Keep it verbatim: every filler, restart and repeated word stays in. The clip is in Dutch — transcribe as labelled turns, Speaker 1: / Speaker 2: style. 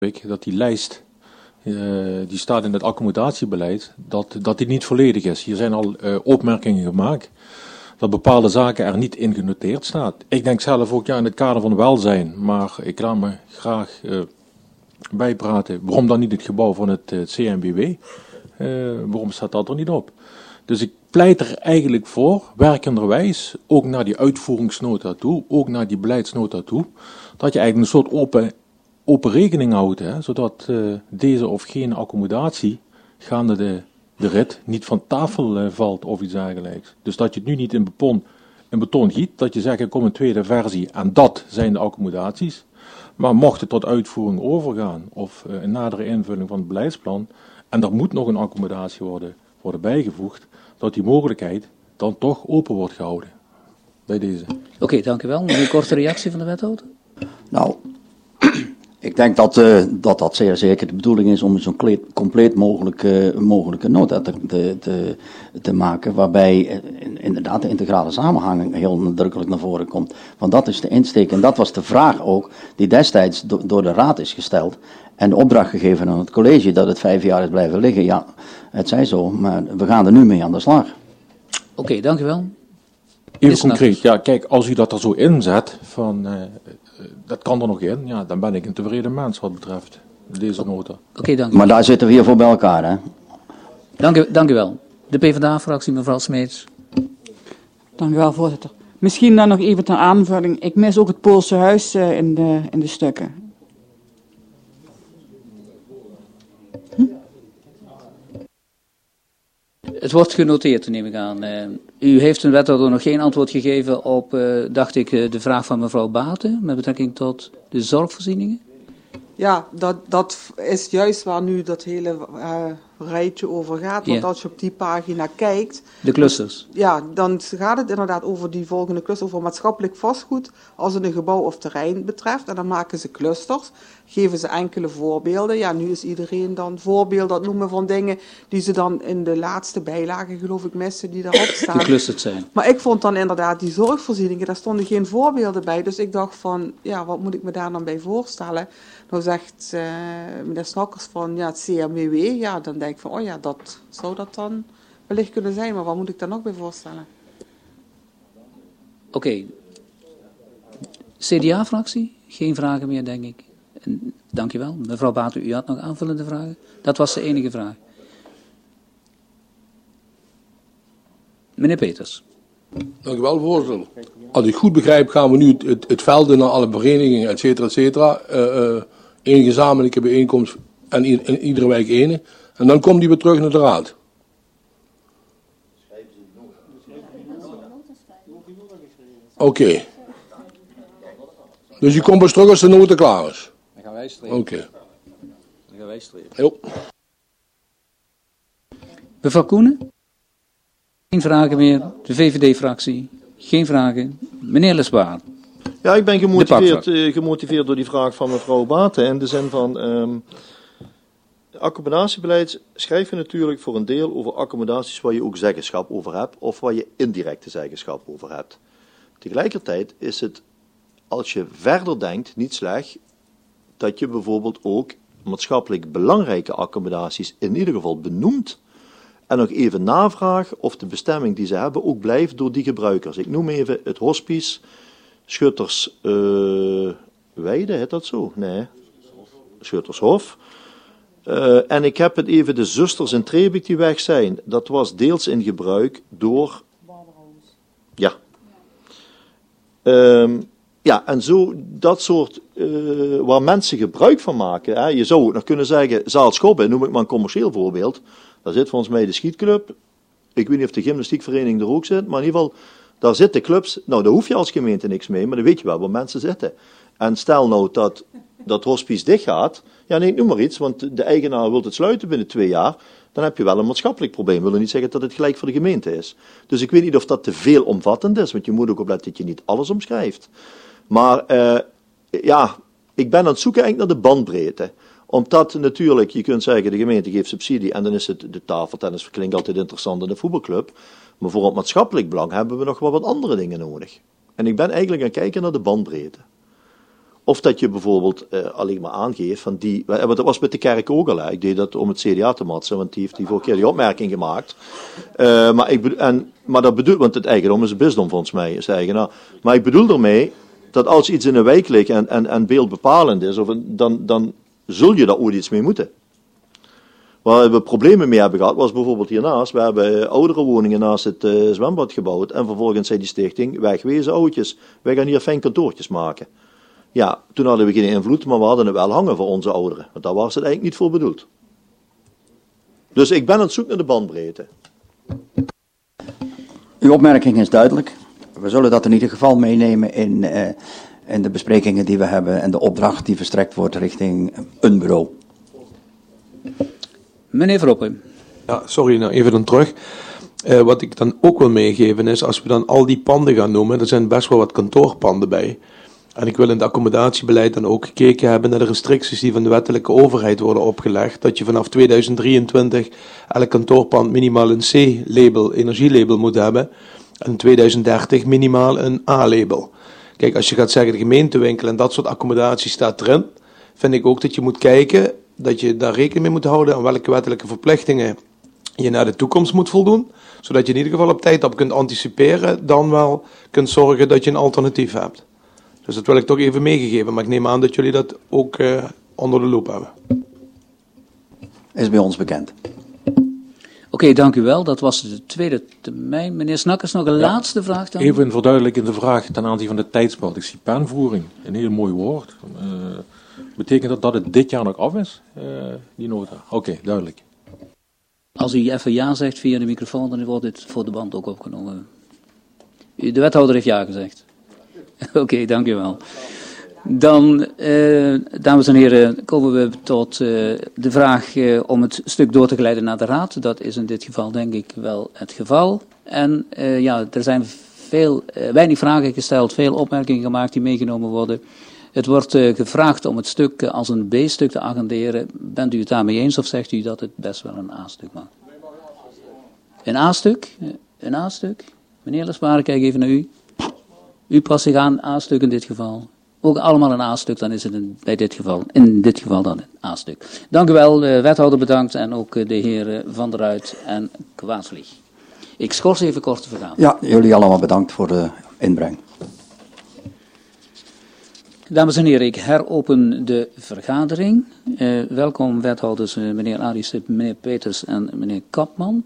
Speaker 1: dat die lijst, uh, die staat in het accommodatiebeleid, dat, dat die niet volledig is. Hier zijn al uh, opmerkingen gemaakt dat bepaalde zaken er niet in genoteerd staat. Ik denk zelf ook ja in het kader van welzijn, maar ik laat me graag uh, bijpraten. Waarom dan niet het gebouw van het, het C M B W? Uh, waarom staat dat er niet op? Dus ik pleit er eigenlijk voor, werkenderwijs, ook naar die uitvoeringsnota toe, ook naar die beleidsnota toe, dat je eigenlijk een soort open, open rekening houdt, hè, zodat uh, deze of geen accommodatie gaande de, de rit niet van tafel uh, valt of iets dergelijks. Dus dat je het nu niet in beton, in beton giet, dat je zegt er komt een tweede versie en dat zijn de accommodaties, maar mocht het tot uitvoering overgaan of uh, een nadere invulling van het beleidsplan en er moet nog een accommodatie worden, worden bijgevoegd, dat die mogelijkheid dan toch open wordt gehouden bij deze.
Speaker 2: Oké, okay, dank u wel. Nog een korte reactie van de wethouder?
Speaker 3: Nou, ik denk dat, uh, dat dat zeer zeker de bedoeling is om zo'n compleet, compleet mogelijke, mogelijke nota te, te, te, te maken, waarbij uh, inderdaad de integrale samenhang heel nadrukkelijk naar voren komt. Want dat is de insteek en dat was de vraag ook die destijds do, door de raad is gesteld en de opdracht gegeven aan het college dat het vijf jaar is blijven liggen. Ja, het zij zo, maar we gaan er nu mee aan de slag.
Speaker 2: Oké, okay, dank u wel.
Speaker 1: Even concreet, ja, kijk, als u dat er zo inzet, van, uh, dat kan er nog in, ja, dan ben ik een tevreden mens wat betreft deze nota.
Speaker 2: Oké, okay, dank u.
Speaker 3: Maar daar zitten we hier voor bij elkaar, hè?
Speaker 2: Dank u, dank u wel. De PvdA-fractie, mevrouw Smeets.
Speaker 4: Dank u wel, voorzitter. Misschien dan nog even ter aanvulling. Ik mis ook het Poolse huis uh, in, de, in de stukken. Hm?
Speaker 2: Het wordt genoteerd, neem ik aan. Uh, u heeft een wethouder nog geen antwoord gegeven op, uh, dacht ik, uh, de vraag van mevrouw Baten met betrekking tot de zorgvoorzieningen?
Speaker 5: Ja, dat, dat is juist waar nu dat hele uh, rijtje over gaat. Want
Speaker 2: ja.
Speaker 5: als je op die pagina kijkt...
Speaker 2: De clusters.
Speaker 5: Ja, dan gaat het inderdaad over die volgende cluster, over maatschappelijk vastgoed als het een gebouw of terrein betreft. En dan maken ze clusters, geven ze enkele voorbeelden. Ja, nu is iedereen dan voorbeelden aan het noemen van dingen die ze dan in de laatste bijlagen, geloof ik, missen, die daarop staan.
Speaker 2: Geclusterd zijn.
Speaker 5: Maar ik vond dan inderdaad die zorgvoorzieningen, daar stonden geen voorbeelden bij. Dus ik dacht van, ja, wat moet ik me daar dan bij voorstellen? Nou zegt uh, meneer Snakkers van, ja, het C M B W, ja, dan denk ik van, oh ja, dat zou dat dan wellicht kunnen zijn, maar wat moet ik daar nog bij voorstellen?
Speaker 2: Oké. Okay. C D A-fractie? Geen vragen meer, denk ik. En, dank u wel. Mevrouw Baten, u had nog aanvullende vragen? Dat was de enige vraag. Meneer Peters.
Speaker 6: Dank u wel, voorzitter. Als ik goed begrijp, gaan we nu het, het, het velden naar alle verenigingen, et cetera, et cetera. Uh, uh, Eén gezamenlijke bijeenkomst en, i- en iedere wijk ene. En dan komt die weer terug naar de raad. Oké. Okay. Dus je komt pas terug als de nota klaar is.
Speaker 7: Dan gaan wij streven.
Speaker 6: Oké. Okay.
Speaker 7: Dan gaan wij streven.
Speaker 6: Jo.
Speaker 2: Mevrouw Koenen? Geen vragen meer. De V V D-fractie? Geen vragen. Meneer Lesbaar.
Speaker 8: Ja, ik ben gemotiveerd, uh, gemotiveerd door die vraag van mevrouw Baten. In de zin van, um, accommodatierbeleid schrijf je natuurlijk voor een deel over accommodaties waar je ook zeggenschap over hebt, of waar je indirecte zeggenschap over hebt. Tegelijkertijd is het, als je verder denkt, niet slecht dat je bijvoorbeeld ook maatschappelijk belangrijke accommodaties in ieder geval benoemt en nog even navraagt of de bestemming die ze hebben ook blijft door die gebruikers. Ik noem even het hospice Schutters uh, Weide, heet dat zo? Nee, Schuttershof. Uh, en ik heb het even de zusters in Trebik die weg zijn. Dat was deels in gebruik door... Ja. Um, ja, en zo dat soort, uh, waar mensen gebruik van maken. Hè. Je zou ook nog kunnen zeggen, Zaalschobbe, noem ik maar een commercieel voorbeeld. Daar zit volgens mij de schietclub. Ik weet niet of de gymnastiekvereniging er ook zit, maar in ieder geval, daar zitten clubs. Nou, daar hoef je als gemeente niks mee, maar dan weet je wel waar mensen zitten. En stel nou dat dat hospice dicht gaat, ja nee, noem maar iets, want de eigenaar wil het sluiten binnen twee jaar, dan heb je wel een maatschappelijk probleem. Dat wil niet zeggen dat het gelijk voor de gemeente is. Dus ik weet niet of dat te veelomvattend is, want je moet ook opletten dat je niet alles omschrijft. Maar uh, ja, ik ben aan het zoeken eigenlijk naar de bandbreedte. Omdat natuurlijk, je kunt zeggen, de gemeente geeft subsidie en dan is het de tafeltennis, klinkt altijd interessant in de voetbalclub. Maar voor het maatschappelijk belang hebben we nog wel wat andere dingen nodig. En ik ben eigenlijk aan het kijken naar de bandbreedte. Of dat je bijvoorbeeld uh, alleen maar aangeeft van die, want dat was met de kerk ook al, hè. Ik deed dat om het C D A te matsen, want die heeft die vorige keer die opmerking gemaakt. Uh, maar, ik bedoel, en, maar dat bedoelt, want het eigendom is het bisdom volgens mij, is de eigenaar. Maar ik bedoel ermee dat als iets in een wijk ligt en, en, en beeldbepalend is, of een, dan, dan zul je daar ooit iets mee moeten. Waar we problemen mee hebben gehad, was bijvoorbeeld hiernaast. We hebben oudere woningen naast het uh, zwembad gebouwd. En vervolgens zei die stichting, wegwezen oudjes. Wij gaan hier fijn kantoortjes maken. Ja, toen hadden we geen invloed, maar we hadden het wel hangen voor onze ouderen. Want daar was het eigenlijk niet voor bedoeld. Dus ik ben aan het zoeken naar de bandbreedte.
Speaker 3: Uw opmerking is duidelijk. We zullen dat in ieder geval meenemen in, uh, in de besprekingen die we hebben en de opdracht die verstrekt wordt richting een bureau.
Speaker 2: Meneer Verhoppen.
Speaker 9: Ja, sorry, nou even dan terug. Uh, wat ik dan ook wil meegeven is, als we dan al die panden gaan noemen, er zijn best wel wat kantoorpanden bij. En ik wil in het accommodatiebeleid dan ook gekeken hebben naar de restricties die van de wettelijke overheid worden opgelegd. Dat je vanaf tweeduizend drieëntwintig elk kantoorpand minimaal een C-label, energielabel moet hebben. En in tweeduizend dertig minimaal een A-label. Kijk, als je gaat zeggen de gemeentewinkel en dat soort accommodatie staat erin, vind ik ook dat je moet kijken dat je daar rekening mee moet houden aan welke wettelijke verplichtingen je naar de toekomst moet voldoen. Zodat je in ieder geval op tijd op kunt anticiperen, dan wel kunt zorgen dat je een alternatief hebt. Dus dat wil ik toch even meegegeven, maar ik neem aan dat jullie dat ook uh, onder de loep hebben.
Speaker 3: Is bij ons bekend.
Speaker 2: Oké, okay, dank u wel. Dat was de tweede termijn. Meneer Snakkers, nog een ja, laatste vraag dan?
Speaker 1: Even een verduidelijkende vraag ten aanzien van de tijdspad. Ik zie penvoering, een heel mooi woord. Uh, betekent dat dat het dit jaar nog af is, uh, die nota? Oké, okay, duidelijk.
Speaker 2: Als u even ja zegt via de microfoon, dan wordt dit voor de band ook opgenomen. De wethouder heeft ja gezegd. Oké, okay, dank u wel. Dan, uh, dames en heren, komen we tot uh, de vraag uh, om het stuk door te geleiden naar de raad. Dat is in dit geval denk ik wel het geval. En uh, ja, er zijn veel, uh, weinig vragen gesteld, veel opmerkingen gemaakt die meegenomen worden. Het wordt uh, gevraagd om het stuk uh, als een B-stuk te agenderen. Bent u het daarmee eens of zegt u dat het best wel een A-stuk mag? Een A-stuk? Een A-stuk? Meneer Lesbare, kijk even naar u. U past zich aan A-stuk in dit geval. Ook allemaal een A-stuk, dan is het een, bij dit geval, in dit geval dan een A-stuk. Dank u wel, de wethouder bedankt en ook de heren Van der Ruit en Kwaatsvlieg. Ik schors even kort de vergadering.
Speaker 3: Ja, jullie allemaal bedankt voor de inbreng.
Speaker 2: Dames en heren, ik heropen de vergadering. Uh, welkom wethouders uh, meneer Aris, meneer Peters en meneer Kapman.